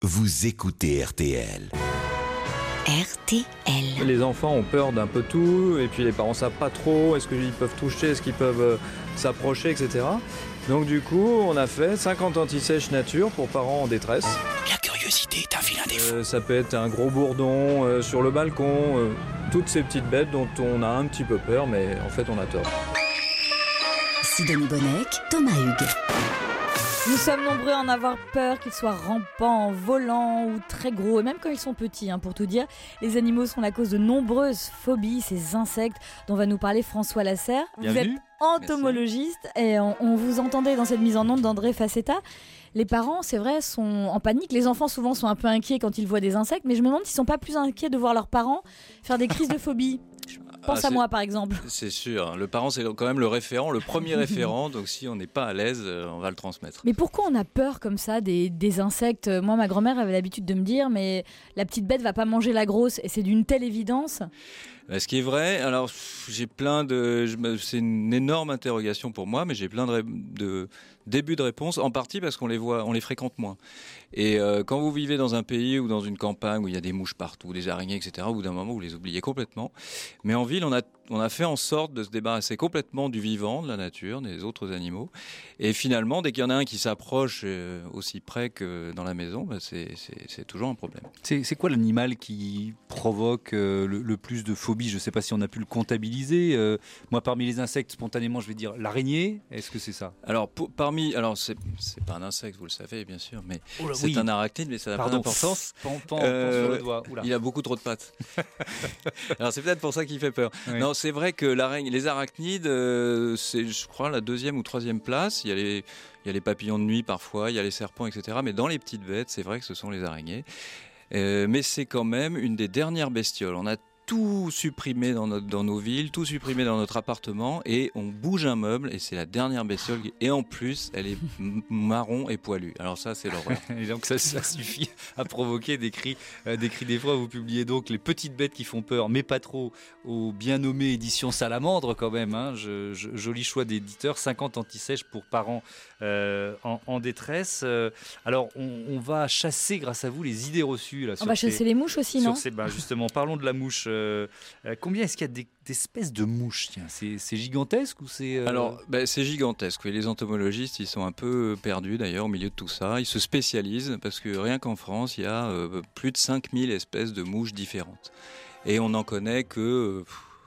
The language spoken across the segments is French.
Vous écoutez RTL. RTL. Les enfants ont peur d'un peu tout, et puis les parents savent pas trop, est-ce qu'ils peuvent toucher, est-ce qu'ils peuvent s'approcher, etc. Donc du coup, on a fait 50 anti-sèches nature pour parents en détresse. La curiosité est un vilain défaut. Ça peut être un gros bourdon sur le balcon, toutes ces petites bêtes dont on a un petit peu peur, mais en fait on a tort. Sidonie Bonnec, Thomas Hugues. Nous sommes nombreux à en avoir peur, qu'ils soient rampants, volants ou très gros, et même quand ils sont petits, pour tout dire. Les animaux sont la cause de nombreuses phobies, ces insectes dont va nous parler François Lasserre. Bienvenue. Vous êtes entomologiste et on vous entendait dans cette mise en onde d'André Facetta. Les parents, c'est vrai, sont en panique. Les enfants, souvent, sont un peu inquiets quand ils voient des insectes, mais je me demande s'ils sont pas plus inquiets de voir leurs parents faire des crises de phobie. Pense à moi, par exemple. C'est sûr, le parent c'est quand même le référent, le premier référent, donc si on n'est pas à l'aise, on va le transmettre. Mais pourquoi on a peur comme ça des insectes ? Moi, ma grand-mère avait l'habitude de me dire, mais la petite bête va pas manger la grosse, et c'est d'une telle évidence. Ce qui est vrai, alors j'ai c'est une énorme interrogation pour moi, mais j'ai plein de débuts de réponse, en partie parce qu'on les fréquente moins. Et quand vous vivez dans un pays ou dans une campagne où il y a des mouches partout, des araignées, etc., au bout d'un moment vous les oubliez complètement. Mais en ville, on a fait en sorte de se débarrasser complètement du vivant, de la nature, des autres animaux. Et finalement, dès qu'il y en a un qui s'approche aussi près que dans la maison, c'est toujours un problème. C'est quoi l'animal qui provoque le plus de phobie ? Je ne sais pas si on a pu le comptabiliser. Moi, parmi les insectes, spontanément, je vais dire l'araignée. Est-ce que c'est ça ? Alors, c'est pas un insecte, vous le savez, bien sûr, mais c'est oui. un arachnide, mais ça n'a pas d'importance. Pan sur le doigt. Oula. Il a beaucoup trop de pattes. Alors, c'est peut-être pour ça qu'il fait peur. Oui. Non, c'est vrai que les arachnides, c'est, je crois, la 2e ou 3e place. Il y a les papillons de nuit parfois, il y a les serpents, etc. Mais dans les petites bêtes, c'est vrai que ce sont les araignées. Mais c'est quand même une des dernières bestioles. On a tout supprimé dans nos villes, tout supprimé dans notre appartement, et on bouge un meuble, et c'est la dernière bestiole. Et en plus, elle est marron et poilue. Alors ça, c'est l'horreur. Et donc ça suffit à provoquer des cris d'effroi. Vous publiez donc Les petites bêtes qui font peur, mais pas trop, aux bien nommées éditions Salamandre quand même. Joli choix d'éditeur, 50 anti-sèches pour parents en détresse. Alors on va chasser grâce à vous les idées reçues. Là, On va chasser les mouches aussi, non ? Justement, parlons de la mouche. Combien est-ce qu'il y a d'espèces de mouches ? Tiens, c'est gigantesque ou c'est... Alors, c'est gigantesque. Oui. Les entomologistes, ils sont un peu perdus d'ailleurs au milieu de tout ça. Ils se spécialisent parce que rien qu'en France, il y a plus de 5000 espèces de mouches différentes. Et on n'en connaît que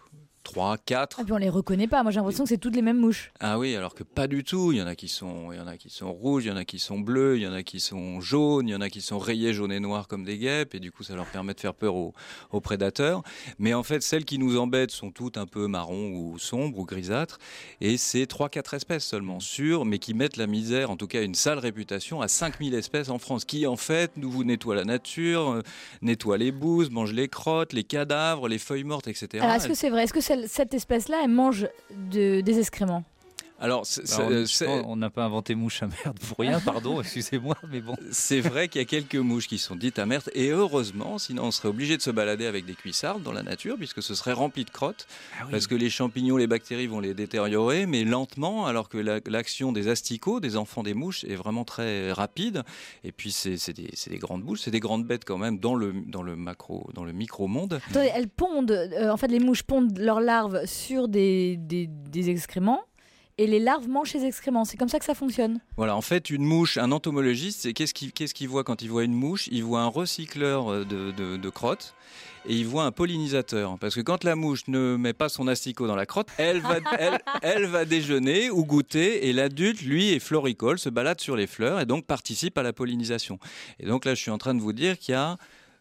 3, 4. Ah, puis on les reconnaît pas. Moi, j'ai l'impression que c'est toutes les mêmes mouches. Ah oui, alors que pas du tout. Il y en a qui sont rouges, il y en a qui sont bleus, il y en a qui sont jaunes, il y en a qui sont rayés jaune et noir comme des guêpes, et du coup ça leur permet de faire peur aux prédateurs. Mais en fait, celles qui nous embêtent sont toutes un peu marron ou sombres ou grisâtres, et c'est 3-4 espèces seulement mais qui mettent la misère, en tout cas une sale réputation, à 5000 espèces en France, qui en fait nous nettoient la nature, nettoient les bouses, mangent les crottes, les cadavres, les feuilles mortes, etc. Alors, est-ce que c'est vrai ? Est-ce que cette espèce-là, elle mange des excréments ? Alors, on n'a pas inventé mouche à merde pour rien, pardon, excusez-moi, mais bon. C'est vrai qu'il y a quelques mouches qui sont dites amertes, et heureusement, sinon on serait obligé de se balader avec des cuissardes dans la nature, puisque ce serait rempli de crottes, parce que les champignons, les bactéries vont les détériorer, mais lentement, alors que l'action des asticots, des enfants des mouches, est vraiment très rapide. Et puis c'est des grandes mouches, c'est des grandes bêtes quand même dans le micro-monde. Attendez, elles pondent, en fait les mouches pondent leurs larves sur des excréments, et les larves mangent ces excréments. C'est comme ça que ça fonctionne. Voilà, en fait, une mouche, un entomologiste, qu'est-ce qu'il voit quand il voit une mouche ? Il voit un recycleur de crottes, et il voit un pollinisateur. Parce que quand la mouche ne met pas son asticot dans la crotte, elle va déjeuner ou goûter, et l'adulte, lui, est floricole, se balade sur les fleurs, et donc participe à la pollinisation. Et donc là, je suis en train de vous dire qu'il y a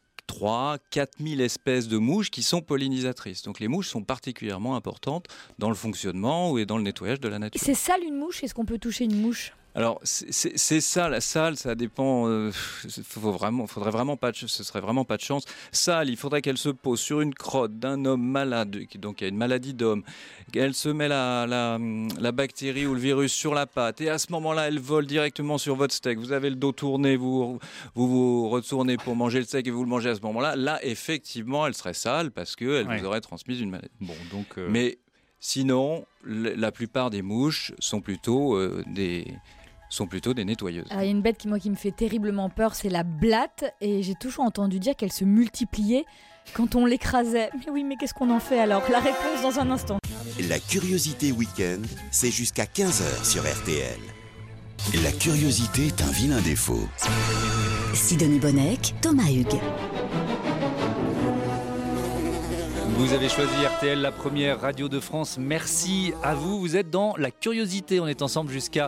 3-4 000 espèces de mouches qui sont pollinisatrices. Donc les mouches sont particulièrement importantes dans le fonctionnement et dans le nettoyage de la nature. C'est sale une mouche ? Est-ce qu'on peut toucher une mouche ? Alors c'est ça, la sale, ça dépend. Ce serait vraiment pas de chance. Sale, il faudrait qu'elle se pose sur une crotte d'un homme malade, donc il y a une maladie d'homme. Elle se met la bactérie ou le virus sur la patte, et à ce moment-là, elle vole directement sur votre steak. Vous avez le dos tourné, vous retournez pour manger le steak et vous le mangez à ce moment-là. Là, effectivement, elle serait sale parce que elle vous aurait transmis une maladie. Bon, donc. Mais sinon, la plupart des mouches sont plutôt sont plutôt des nettoyeuses. Alors, il y a une bête qui me fait terriblement peur, c'est la blatte. Et j'ai toujours entendu dire qu'elle se multipliait quand on l'écrasait. Mais oui, mais qu'est-ce qu'on en fait alors? La réponse dans un instant. La curiosité week-end, c'est jusqu'à 15h sur RTL. La curiosité est un vilain défaut. Sidonie Bonnec, Thomas Hugues. Vous avez choisi RTL, la première radio de France. Merci à vous. Vous êtes dans la curiosité. On est ensemble jusqu'à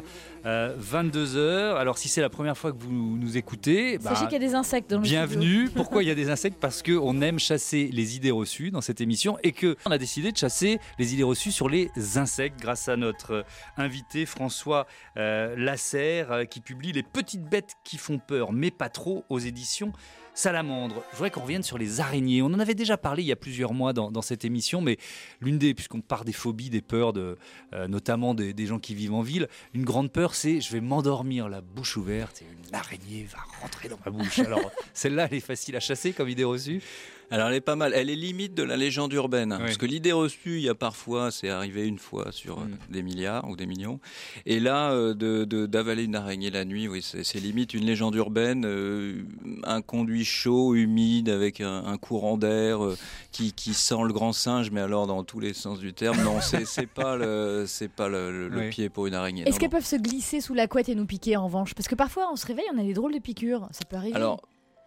22h. Alors, si c'est la première fois que vous nous écoutez, sachez qu'il y a des insectes dans le bienvenue. studio. Pourquoi il y a des insectes? Parce qu'on aime chasser les idées reçues dans cette émission et qu'on a décidé de chasser les idées reçues sur les insectes grâce à notre invité François Lasserre qui publie Les petites bêtes qui font peur, mais pas trop, aux éditions Salamandre. Je voudrais qu'on revienne sur les araignées. On en avait déjà parlé il y a plusieurs mois dans cette émission, mais puisqu'on part des phobies, des peurs, notamment des gens qui vivent en ville, une grande peur, c'est je vais m'endormir la bouche ouverte et une araignée va rentrer dans ma bouche. Alors, celle-là, elle est facile à chasser comme idée reçue. Alors elle est pas mal, elle est limite de la légende urbaine, Oui. parce que l'idée reçue, il y a parfois, c'est arrivé une fois sur des milliards ou des millions, et là, d'avaler une araignée la nuit, oui, c'est limite une légende urbaine, un conduit chaud, humide, avec un courant d'air qui sent le grand singe, mais alors dans tous les sens du terme, non, c'est pas le Oui. pied pour une araignée. Est-ce Non, qu'elles non. peuvent se glisser sous la couette et nous piquer en revanche? Parce que parfois on se réveille, on a des drôles de piqûres. Ça peut arriver. Alors,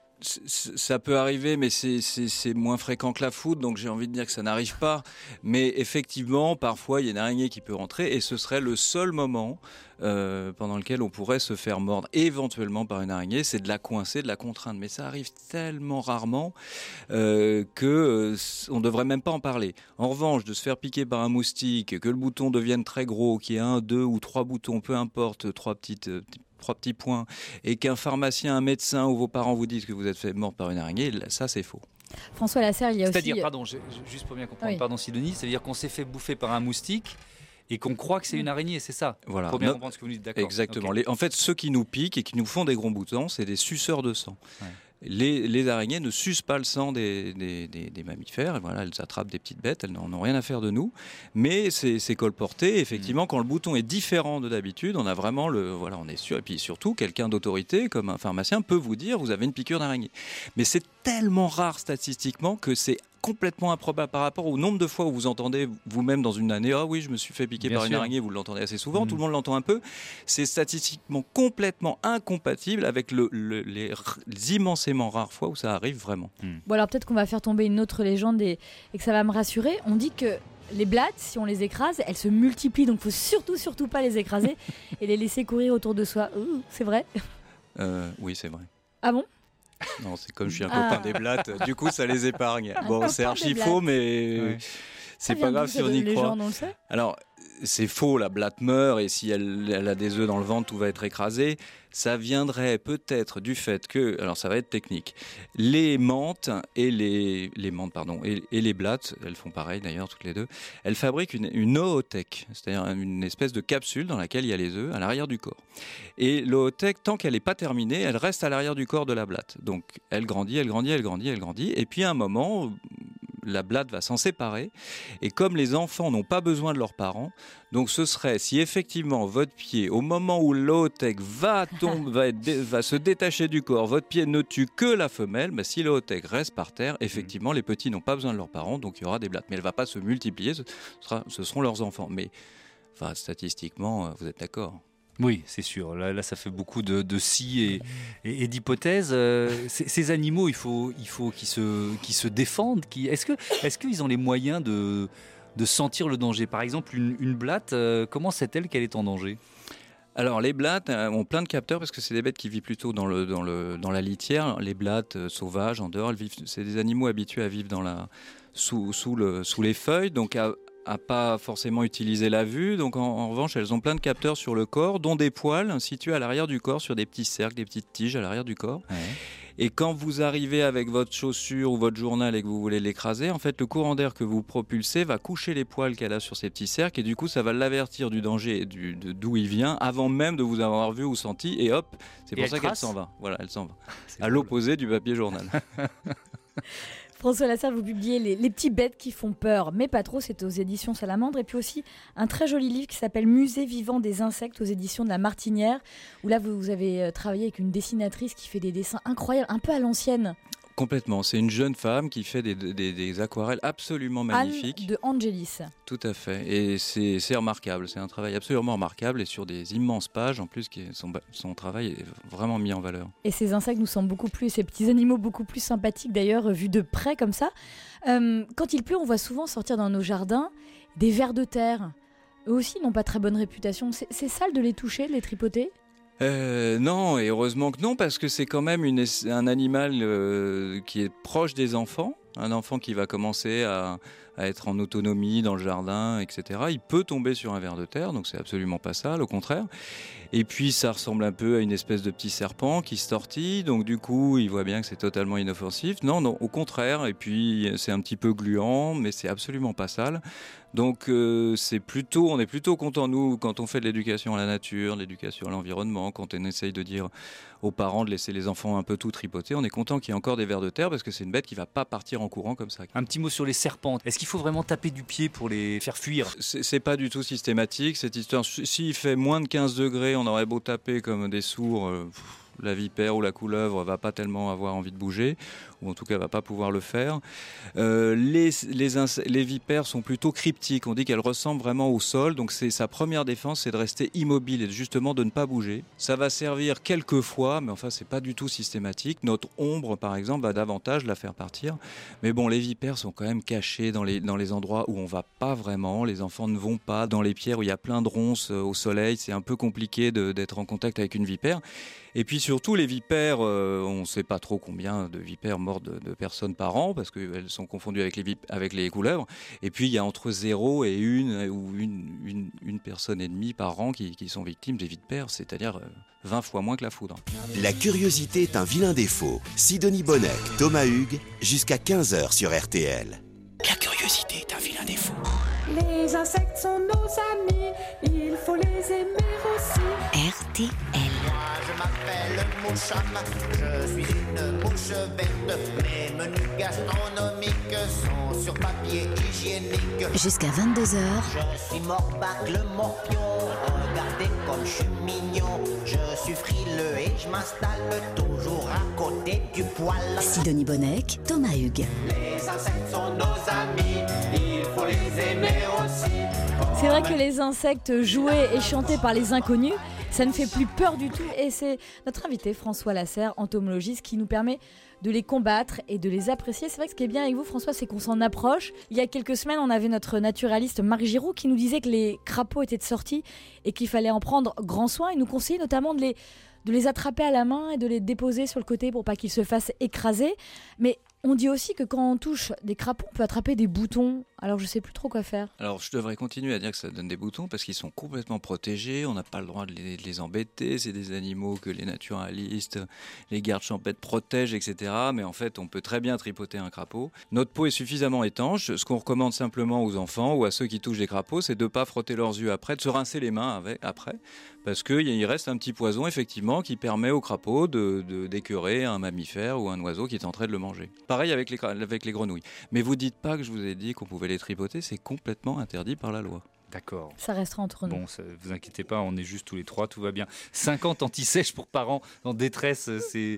ça peut arriver, mais c'est moins fréquent que la foudre, donc j'ai envie de dire que ça n'arrive pas. Mais effectivement, parfois, il y a une araignée qui peut rentrer, et ce serait le seul moment pendant lequel on pourrait se faire mordre, éventuellement par une araignée, c'est de la coincer, de la contraindre. Mais ça arrive tellement rarement que on devrait même pas en parler. En revanche, de se faire piquer par un moustique, que le bouton devienne très gros, qu'il y ait 1, 2 ou 3 boutons, peu importe, 3 petits points, et qu'un pharmacien, un médecin ou vos parents vous disent que vous êtes fait mort par une araignée, ça c'est faux. François Lasserre, il y a aussi... C'est-à-dire, pardon, juste pour bien comprendre, Oui. pardon Sidonie, c'est-à-dire qu'on s'est fait bouffer par un moustique et qu'on croit que c'est une araignée, c'est ça? Voilà. Pour bien comprendre ce que vous dites, d'accord. Exactement. Ok. En fait, ceux qui nous piquent et qui nous font des gros boutons, c'est des suceurs de sang. Ouais. Les araignées ne sucent pas le sang des mammifères. Voilà, elles attrapent des petites bêtes, elles n'en ont rien à faire de nous. Mais c'est colporté. Effectivement, quand le bouton est différent de d'habitude, on a vraiment on est sûr. Et puis surtout, quelqu'un d'autorité, comme un pharmacien, peut vous dire vous avez une piqûre d'araignée. Mais c'est tellement rare statistiquement que c'est complètement improbable par rapport au nombre de fois où vous entendez vous-même dans une année, ah oui, je me suis fait piquer Bien par une sûr. araignée, vous l'entendez assez souvent, tout le monde l'entend un peu. C'est statistiquement complètement incompatible avec les immensément rares fois où ça arrive vraiment. Bon, alors peut-être qu'on va faire tomber une autre légende et que ça va me rassurer. On dit que les blattes, si on les écrase, elles se multiplient, donc il faut surtout pas les écraser et les laisser courir autour de soi. C'est vrai? Oui, c'est vrai. Ah bon? Non, c'est comme je suis un copain des blattes, du coup ça les épargne. Bon, c'est copain archi des faux, blattes. mais Ouais. c'est pas grave si on y croit. On le sait. Alors, c'est faux, la blatte meurt et si elle a des œufs dans le ventre, tout va être écrasé. Ça viendrait peut-être du fait que, alors ça va être technique, les menthes et les blattes, elles font pareil d'ailleurs toutes les deux, elles fabriquent une oothèque, c'est-à-dire une espèce de capsule dans laquelle il y a les œufs à l'arrière du corps. Et l'oothèque, tant qu'elle n'est pas terminée, elle reste à l'arrière du corps de la blatte. Donc elle grandit, et puis à un moment, la blatte va s'en séparer. Et comme les enfants n'ont pas besoin de leurs parents, donc ce serait si effectivement votre pied, au moment où l'oothèque va se détacher du corps, votre pied ne tue que la femelle, si l'oothèque reste par terre, effectivement les petits n'ont pas besoin de leurs parents, donc il y aura des blattes. Mais elle ne va pas se multiplier, ce seront leurs enfants. Mais statistiquement, vous êtes d'accord? Oui, c'est sûr. Là, ça fait beaucoup de si et d'hypothèses. Ces animaux, il faut qu'ils se défendent. Est-ce qu'ils ont les moyens de sentir le danger? Par exemple, une blatte, comment sait-elle qu'elle est en danger? Alors les blattes ont plein de capteurs parce que c'est des bêtes qui vivent plutôt dans la litière. Les blattes sauvages en dehors, c'est des animaux habitués à vivre sous les feuilles, donc à pas forcément utiliser la vue. Donc en revanche, elles ont plein de capteurs sur le corps, dont des poils situés à l'arrière du corps, sur des petits cercles, des petites tiges à l'arrière du corps. Ouais. Et quand vous arrivez avec votre chaussure ou votre journal et que vous voulez l'écraser, en fait, le courant d'air que vous propulsez va coucher les poils qu'elle a sur ces petits cercles et du coup, ça va l'avertir du danger d'où il vient avant même de vous avoir vu ou senti. Et hop, c'est pour ça qu'elle s'en va. Voilà, elle s'en va. À l'opposé du papier journal. François Lasserre, vous publiez les petites bêtes qui font peur, mais pas trop, c'est aux éditions Salamandre. Et puis aussi un très joli livre qui s'appelle Musée vivant des insectes aux éditions de La Martinière, où là vous avez travaillé avec une dessinatrice qui fait des dessins incroyables, un peu à l'ancienne. Complètement. C'est une jeune femme qui fait des aquarelles absolument magnifiques. Anne de Angelis. Tout à fait. Et c'est remarquable. C'est un travail absolument remarquable et sur des immenses pages. En plus, son travail est vraiment mis en valeur. Et ces insectes nous semblent ces petits animaux beaucoup plus sympathiques d'ailleurs, vus de près comme ça. Quand il pleut, on voit souvent sortir dans nos jardins des vers de terre. Eux aussi n'ont pas très bonne réputation. C'est sale de les toucher, de les tripoter ? Non, et heureusement que non, parce que c'est quand même un animal qui est proche des enfants. Un enfant qui va commencer à être en autonomie dans le jardin, etc. Il peut tomber sur un ver de terre, donc c'est absolument pas sale, au contraire. Et puis ça ressemble un peu à une espèce de petit serpent qui se tortille, donc du coup il voit bien que c'est totalement inoffensif. Non, au contraire, et puis c'est un petit peu gluant, mais c'est absolument pas sale. Donc on est plutôt content, nous, quand on fait de l'éducation à la nature, de l'éducation à l'environnement, quand on essaye de dire aux parents de laisser les enfants un peu tout tripoter, on est content qu'il y ait encore des vers de terre, parce que c'est une bête qui va pas partir en courant comme ça. Un petit mot sur les serpents. Est-ce qu'il faut vraiment taper du pied pour les faire fuir ? C'est pas du tout systématique, cette histoire. S'il fait moins de 15 degrés, on aurait beau taper comme des sourds, la vipère ou la couleuvre va pas tellement avoir envie de bouger, ou en tout cas va pas pouvoir le faire. Les vipères sont plutôt cryptiques, on dit qu'elles ressemblent vraiment au sol, donc sa première défense, c'est de rester immobile et justement de ne pas bouger. Ça va servir quelques fois, mais enfin c'est pas du tout systématique. Notre ombre par exemple va davantage la faire partir, mais bon, les vipères sont quand même cachées dans les endroits où on va pas vraiment. Les enfants ne vont pas dans les pierres où il y a plein de ronces au soleil, c'est un peu compliqué d'être en contact avec une vipère. Et puis surtout les vipères, on ne sait pas trop combien de vipères mortes de personnes par an, parce qu'elles sont confondues avec les couleuvres. Et puis il y a entre 0 et une personne et demie par an qui sont victimes des vipères, c'est-à-dire 20 fois moins que la foudre. La curiosité est un vilain défaut. Sidonie Bonnec, Thomas Hugues, jusqu'à 15h sur RTL. La curiosité est un vilain défaut. Les insectes sont nos amis, il faut les aimer aussi. RTL. Je m'appelle Moucham, je suis une mouche bête. Mes menus gastronomiques sont sur papier hygiénique. Jusqu'à 22h. Je suis morbacle, morpion, regardez comme je suis mignon. Je suis frileux et je m'installe toujours à côté du poêle. Sidonie Bonnec, Thomas Hugues. Les insectes sont nos amis, il faut les aimer aussi. C'est vrai que les insectes joués et chantés par les inconnus, ça ne fait plus peur du tout. Et c'est notre invité François Lasserre, entomologiste, qui nous permet de les combattre et de les apprécier. C'est vrai que ce qui est bien avec vous, François, c'est qu'on s'en approche. Il y a quelques semaines, on avait notre naturaliste Marc Giraud qui nous disait que les crapauds étaient de sortie et qu'il fallait en prendre grand soin. Il nous conseillait notamment de les attraper à la main et de les déposer sur le côté pour pas qu'ils se fassent écraser. Mais on dit aussi que quand on touche des crapauds, on peut attraper des boutons. Alors je sais plus trop quoi faire. Alors je devrais continuer à dire que ça donne des boutons parce qu'ils sont complètement protégés. On n'a pas le droit de les embêter. C'est des animaux que les naturalistes, les gardes champêtres protègent, etc. Mais en fait, on peut très bien tripoter un crapaud. Notre peau est suffisamment étanche. Ce qu'on recommande simplement aux enfants ou à ceux qui touchent des crapauds, c'est de ne pas frotter leurs yeux après, de se rincer les mains après. Parce qu'il reste un petit poison, effectivement, qui permet au crapaud d'écœurer un mammifère ou un oiseau qui est en train de le manger. Pareil avec les grenouilles. Mais vous dites pas que je vous ai dit qu'on pouvait les tripoter, c'est complètement interdit par la loi. D'accord. Ça restera entre nous. Bon, vous inquiétez pas, on est juste tous les trois, tout va bien. 50 anti-sèches pour parents en détresse,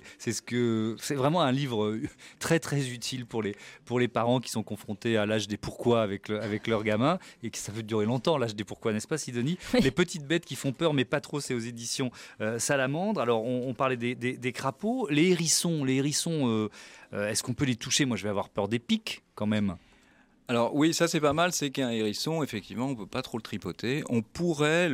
c'est vraiment un livre très très utile pour les parents qui sont confrontés à l'âge des pourquoi avec leurs gamins et que ça veut durer longtemps l'âge des pourquoi, n'est-ce pas Sidonie ? Oui. Les petites bêtes qui font peur mais pas trop, c'est aux éditions Salamandre. Alors on parlait des crapauds, les hérissons, est-ce qu'on peut les toucher ? Moi je vais avoir peur des pics quand même. Alors oui, ça c'est pas mal, c'est qu'un hérisson, effectivement, on peut pas trop le tripoter. On pourrait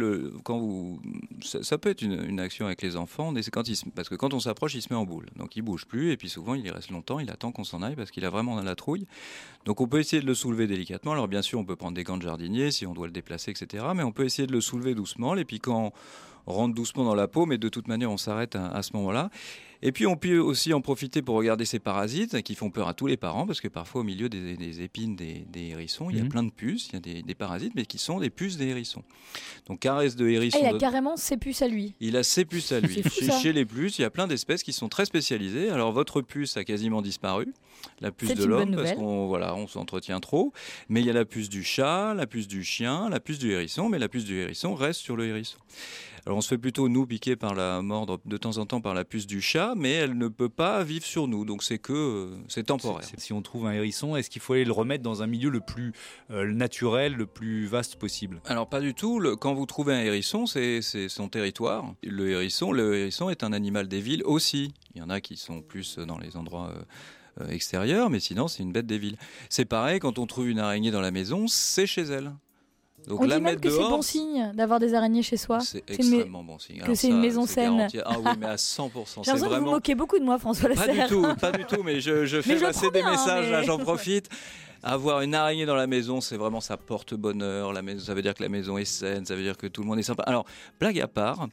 ça peut être une action avec les enfants, parce que quand on s'approche, il se met en boule. Donc il bouge plus, et puis souvent il y reste longtemps, il attend qu'on s'en aille parce qu'il a vraiment la trouille. Donc on peut essayer de le soulever délicatement. Alors bien sûr, on peut prendre des gants de jardinier si on doit le déplacer, etc. Mais on peut essayer de le soulever doucement, et puis quand on rentre doucement dans la peau, mais de toute manière on s'arrête à ce moment-là. Et puis on peut aussi en profiter pour regarder ces parasites qui font peur à tous les parents, parce que parfois au milieu des épines des hérissons, il y a plein de puces, il y a des parasites, mais qui sont des puces des hérissons. Donc caresse de hérisson. Il a carrément ses puces à lui. Il a ses puces à lui. C'est fou, ça. Chez les puces, il y a plein d'espèces qui sont très spécialisées. Alors votre puce a quasiment disparu, la puce C'est de une bonne l'homme, parce nouvelle. qu'on s'entretient trop. Mais il y a la puce du chat, la puce du chien, la puce du hérisson, mais la puce du hérisson reste sur le hérisson. Alors on se fait plutôt, nous, piquer par la mordre de temps en temps par la puce du chat, mais elle ne peut pas vivre sur nous, donc c'est temporaire. Si on trouve un hérisson, est-ce qu'il faut aller le remettre dans un milieu le plus naturel, le plus vaste possible? Alors pas du tout, quand vous trouvez un hérisson, c'est son territoire. Le hérisson est un animal des villes aussi. Il y en a qui sont plus dans les endroits extérieurs, mais sinon c'est une bête des villes. C'est pareil, quand on trouve une araignée dans la maison, c'est chez elle. Donc On la dit même mettre que c'est dehors, bon signe d'avoir des araignées chez soi. c'est C'est une extrêmement bon signe. que c'est une maison saine. garanti. Ah oui, mais à 100%. J'ai l'impression C'est que vous vous vraiment... moquez beaucoup de moi, François Lasserre. Pas du tout, mais je fais je passer prends des bien, messages, mais- là, j'en profite. Avoir une araignée dans la maison, c'est vraiment, ça porte bonheur. La maison, ça veut dire que la maison est saine, ça veut dire que tout le monde est sympa. Alors, blague à part,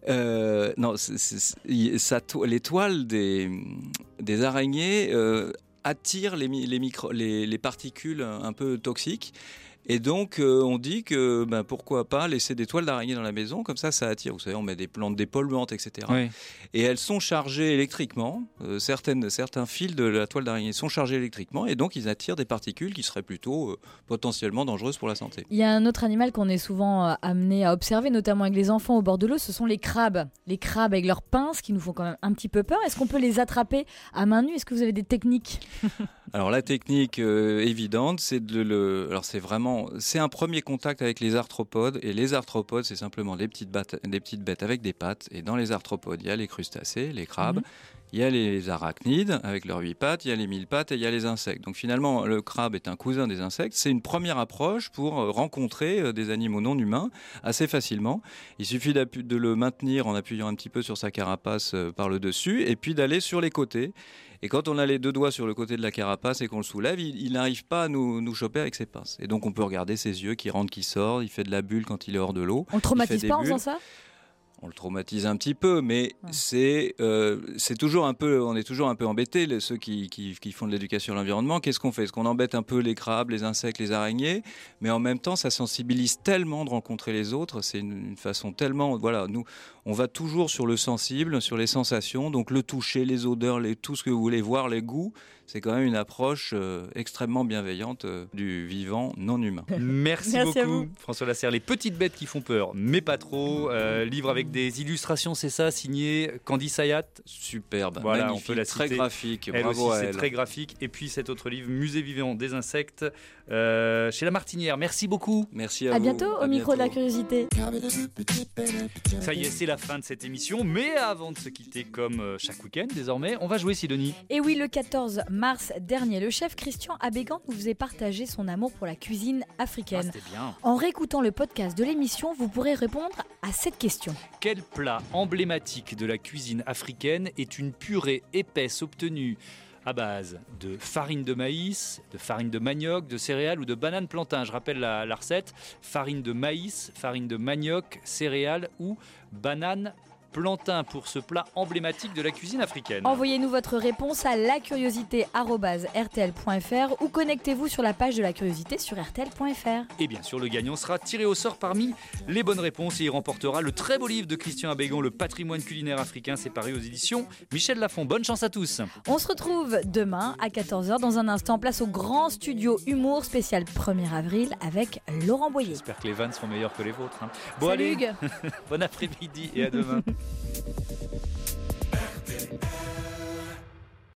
les toiles des araignées attirent les particules un peu toxiques. Et donc, on dit que pourquoi pas laisser des toiles d'araignée dans la maison, comme ça attire. Vous savez, on met des plantes dépolluantes, etc. Oui. Et elles sont chargées électriquement. Certains fils de la toile d'araignée sont chargés électriquement, et donc ils attirent des particules qui seraient plutôt potentiellement dangereuses pour la santé. Il y a un autre animal qu'on est souvent amené à observer, notamment avec les enfants au bord de l'eau, ce sont les crabes. Les crabes avec leurs pinces qui nous font quand même un petit peu peur. Est-ce qu'on peut les attraper à main nue? Est-ce que vous avez des techniques? Alors la technique évidente, c'est c'est un premier contact avec les arthropodes, et les arthropodes, c'est simplement des petites bêtes avec des pattes. Et dans les arthropodes, il y a les crustacés, les crabes. Il y a les arachnides avec leurs 8 pattes, il y a les 1000 pattes et il y a les insectes. Donc finalement, le crabe est un cousin des insectes. C'est une première approche pour rencontrer des animaux non humains assez facilement. Il suffit de le maintenir en appuyant un petit peu sur sa carapace par le dessus, et puis d'aller sur les côtés. Et quand on a les deux doigts sur le côté de la carapace et qu'on le soulève, il n'arrive pas à nous choper avec ses pinces. Et donc on peut regarder ses yeux qui rentrent, qui sortent. Il fait de la bulle quand il est hors de l'eau. On ne traumatise pas en faisant ça? On le traumatise un petit peu, mais c'est toujours un peu, on est toujours un peu embêtés, ceux qui font de l'éducation à l'environnement. Qu'est-ce qu'on fait? Est-ce qu'on embête un peu les crabes, les insectes, les araignées? Mais en même temps, ça sensibilise tellement de rencontrer les autres. C'est une façon tellement, voilà, nous, on va toujours sur le sensible, sur les sensations, donc le toucher, les odeurs, tout ce que vous voulez voir, les goûts. C'est quand même une approche extrêmement bienveillante du vivant non humain. Merci à beaucoup, vous. François Lasserre. Les petites bêtes qui font peur, mais pas trop. Livre avec des illustrations, c'est ça, signé Candy Sayat. Superbe, Voilà, magnifique, on peut la très citer. graphique. Elle Bravo aussi, à c'est elle. très graphique. Et puis cet autre livre, Musée vivant des insectes, chez La Martinière. Merci beaucoup. Merci à vous. À bientôt au micro de la curiosité. Ça y est, c'est la fin de cette émission. Mais avant de se quitter, comme chaque week-end désormais, on va jouer, Sidonie. Et oui, le 14 mars dernier, le chef Christian Abégan nous faisait partager son amour pour la cuisine africaine. C'était bien. En réécoutant le podcast de l'émission, vous pourrez répondre à cette question. Quel plat emblématique de la cuisine africaine est une purée épaisse obtenue à base de farine de maïs, de farine de manioc, de céréales ou de banane plantain? Je rappelle la recette: farine de maïs, farine de manioc, céréales ou banane plantain pour ce plat emblématique de la cuisine africaine. Envoyez-nous votre réponse à lacuriosité@rtl.fr ou connectez-vous sur la page de la curiosité sur rtl.fr. Et bien sûr, le gagnant sera tiré au sort parmi les bonnes réponses et il remportera le très beau livre de Christian Abégan, Le patrimoine culinaire africain. C'est paru aux éditions Michel Lafon. Bonne chance à tous. On se retrouve demain à 14h. Dans un instant, place au grand studio humour spécial 1er avril avec Laurent Boyer. J'espère que les vannes seront meilleures que les vôtres. Bon, Salut allez, Hugues. bon après-midi et à demain.